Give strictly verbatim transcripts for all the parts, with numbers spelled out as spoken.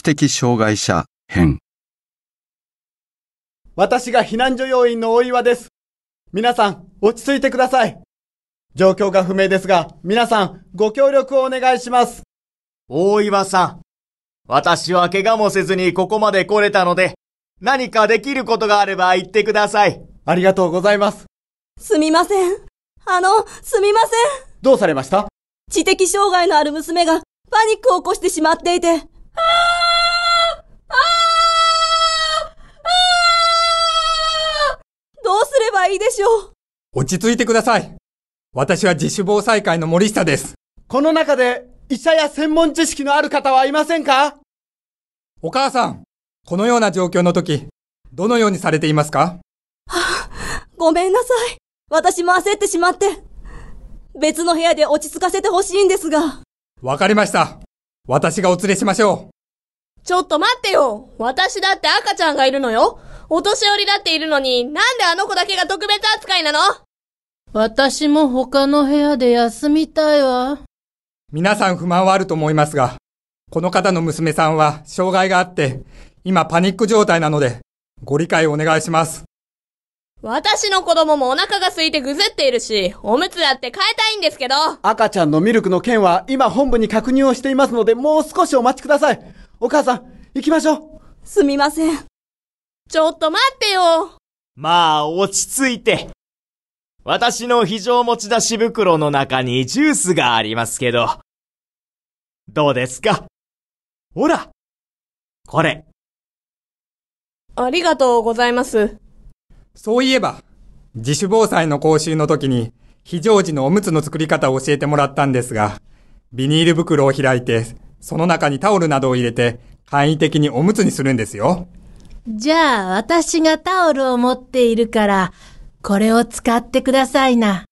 的障害者編。 私が避難所要員の大岩です。皆さん、落ち着いてください。状況が不明ですが、皆さん、ご協力をお願いします。 大岩さん、私は怪我もせずにここまで来れたので、何かできることがあれば言ってください。 ありがとうございます。 すみません。あの、すみません。 どうされました？ 知的障害のある娘がパニックを起こしてしまっていて。あーあーあーどうすればいいでしょう。 落ち着いてください。私は自主防災会の森下です。 この中で医者や専門知識のある方はいませんか？ お母さん、このような状況の時、どのようにされていますか？ はあ、ごめんなさい。私も焦ってしまって。別の部屋で落ち着かせてほしいんですが。 わかりました。私がお連れしましょう。 ちょっと待ってよ。私だって赤ちゃんがいるのよ。お年寄りだっているのに、なんであの子だけが特別扱いなの？ 私も他の部屋で休みたいわ。 皆さん不満はあると思いますが、この方の娘さんは障害があって、今パニック状態なので、ご理解をお願いします。 私の子供もお腹が空いてぐずっているし、おむつだって変えたいんですけど。 赤ちゃんのミルクの件は今本部に確認をしていますので、もう少しお待ちください。お母さん、行きましょう。 すみません。 ちょっと待ってよ。 まあ、落ち着いて。私の非常持ち出し袋の中にジュースがありますけど。どうですか？ほら、これ。 ありがとうございます。 そういえば、自主防災の講習の時に、非常時のおむつの作り方を教えてもらったんですが、ビニール袋を開いて、その中にタオルなどを入れて、簡易的におむつにするんですよ。 じゃあ、私がタオルを持っているから、これを使ってくださいな。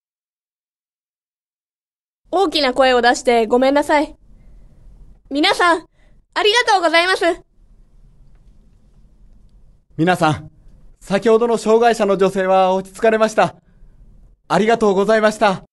大きな声を出してごめんなさい。皆さん、ありがとうございます。 皆さん、先ほどの障害者の女性は落ち着かれました。ありがとうございました。